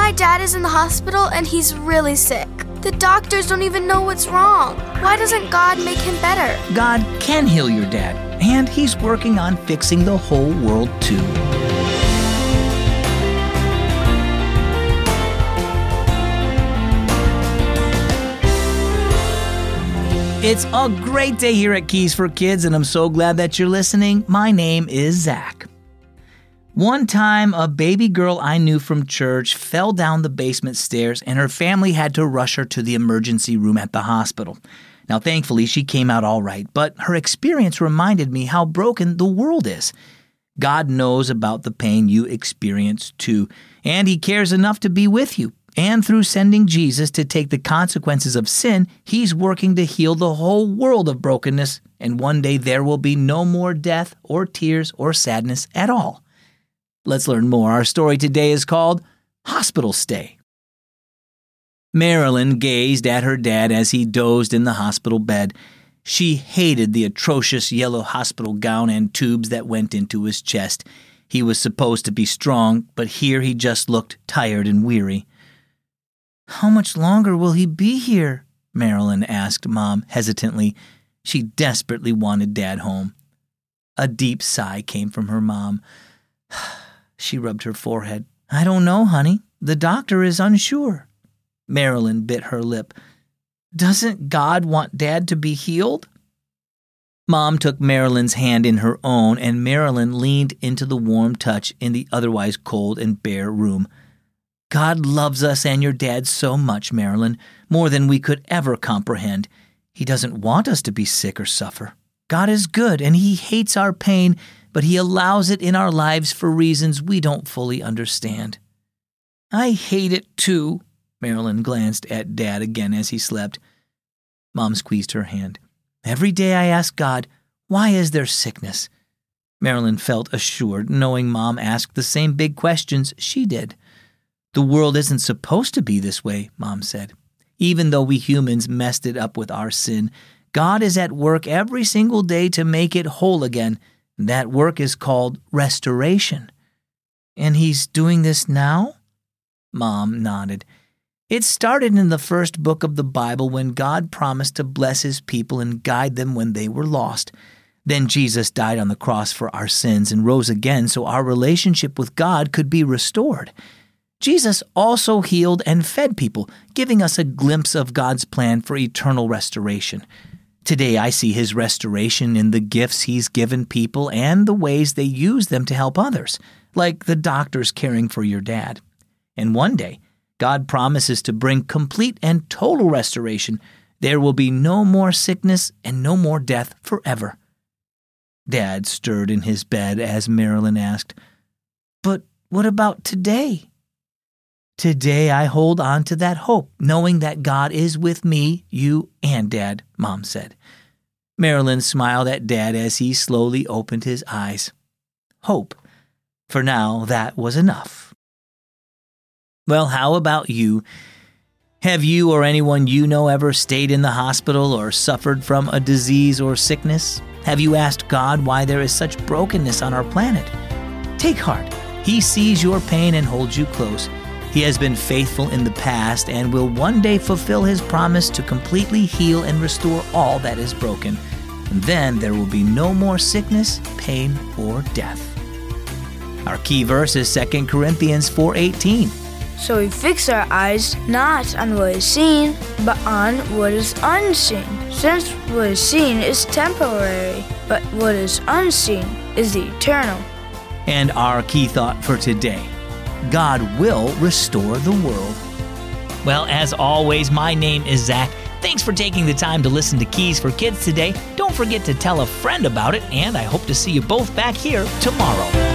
my dad is in the hospital and he's really sick. The doctors don't even know what's wrong. Why doesn't God make him better? God can heal your dad, and he's working on fixing the whole world too. It's a great day here at Keys for Kids, and I'm so glad that you're listening. My name is Zach. One time, a baby girl I knew from church fell down the basement stairs, and her family had to rush her to the emergency room at the hospital. Now, thankfully, she came out all right, but her experience reminded me how broken the world is. God knows about the pain you experience too, and He cares enough to be with you. And through sending Jesus to take the consequences of sin, He's working to heal the whole world of brokenness, and one day there will be no more death or tears or sadness at all. Let's learn more. Our story today is called Hospital Stay. Marilyn gazed at her dad as he dozed in the hospital bed. She hated the atrocious yellow hospital gown and tubes that went into his chest. He was supposed to be strong, but here he just looked tired and weary. "How much longer will he be here?" Marilyn asked Mom hesitantly. She desperately wanted Dad home. A deep sigh came from her mom. She rubbed her forehead. "I don't know, honey. The doctor is unsure." Marilyn bit her lip. "Doesn't God want Dad to be healed?" Mom took Marilyn's hand in her own, and Marilyn leaned into the warm touch in the otherwise cold and bare room. "God loves us and your dad so much, Marilyn, more than we could ever comprehend. He doesn't want us to be sick or suffer. God is good, and He hates our pain, but He allows it in our lives for reasons we don't fully understand." "I hate it too." Marilyn glanced at Dad again as he slept. Mom squeezed her hand. "Every day I ask God, why is there sickness?" Marilyn felt assured, knowing Mom asked the same big questions she did. "The world isn't supposed to be this way," Mom said. "Even though we humans messed it up with our sin, God is at work every single day to make it whole again. That work is called restoration." "And He's doing this now?" Mom nodded. "It started in the first book of the Bible when God promised to bless His people and guide them when they were lost. Then Jesus died on the cross for our sins and rose again so our relationship with God could be restored. Jesus also healed and fed people, giving us a glimpse of God's plan for eternal restoration. Today I see His restoration in the gifts He's given people and the ways they use them to help others, like the doctors caring for your dad. And one day, God promises to bring complete and total restoration. There will be no more sickness and no more death forever." Dad stirred in his bed as Marilyn asked, "But what about today?" "Today I hold on to that hope, knowing that God is with me, you, and Dad," Mom said. Marilyn smiled at Dad as he slowly opened his eyes. Hope. For now, that was enough. Well, how about you? Have you or anyone you know ever stayed in the hospital or suffered from a disease or sickness? Have you asked God why there is such brokenness on our planet? Take heart. He sees your pain and holds you close. He has been faithful in the past and will one day fulfill His promise to completely heal and restore all that is broken. And then there will be no more sickness, pain, or death. Our key verse is 2 Corinthians 4:18. "So we fix our eyes not on what is seen, but on what is unseen. Since what is seen is temporary, but what is unseen is eternal." And our key thought for today: God will restore the world. Well, as always, my name is Zach. Thanks for taking the time to listen to Keys for Kids today. Don't forget to tell a friend about it, and I hope to see you both back here tomorrow.